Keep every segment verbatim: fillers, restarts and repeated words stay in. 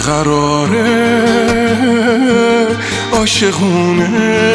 قراره عاشقونه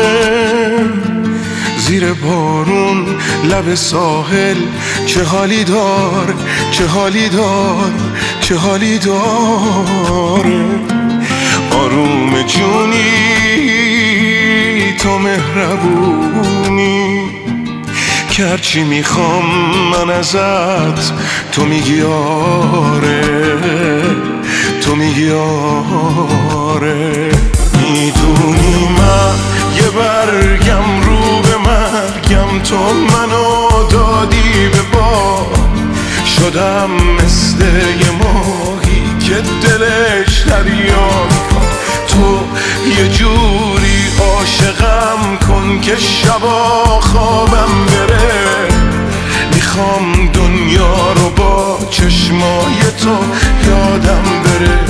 زیر بارون لب ساحل چه حالی دار چه حالی دار چه حالی داره آروم جونی تو مهربونی که هرچی میخوام من ازت تو میگی آره تو میگی آره میدونی من یه برگم رو به مرگم تو منو دادی به باد شدم مثل یه ماهی که دلش دریا میخواد تو یه جوری عاشقم کن که شبا خوابم بره میخوام دنیا رو با چشمای تو یادم بره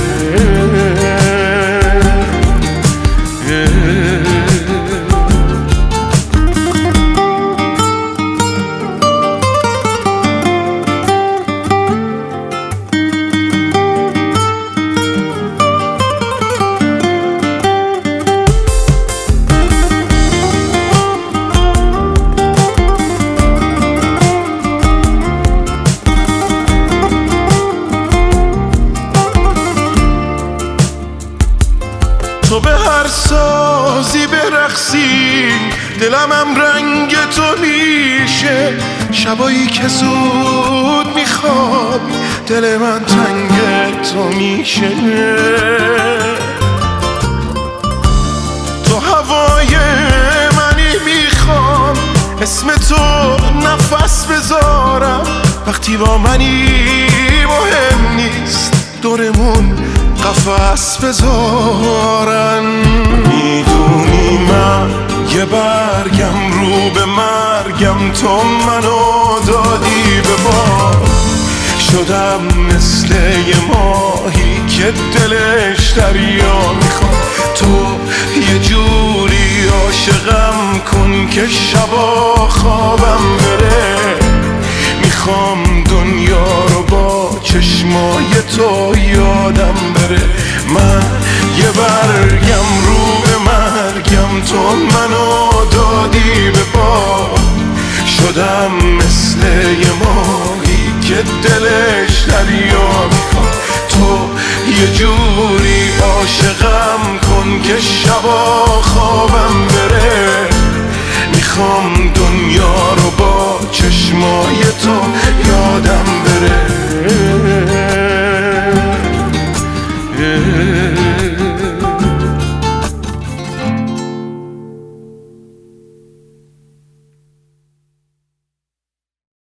تو به هر سازی برقصی دلمم رنگ تو میشه شبایی که زود میخوابی دل من تنگ تو میشه تو هوای منی میخوام اسم تو نفس بذارم وقتی با منی مهم نیست دورمون قفس بذارن میدونی من یه برگم رو به مرگم تو منو دادی به باد شدم مثل یه ماهی که دلش دریا میخواد تو یه جوری عاشقم کن که شبا خوابم بره میخوام دنیا رو با چشمای تو یادم بره من یه برگم رو به مرگم تو منو دادی به باد شدم مثل یه ماهی که دلش دریا میخواد تو یه جوری عاشقم کن که شبا خوابم بره میخوام دنیا رو با چشمای تو یادم بره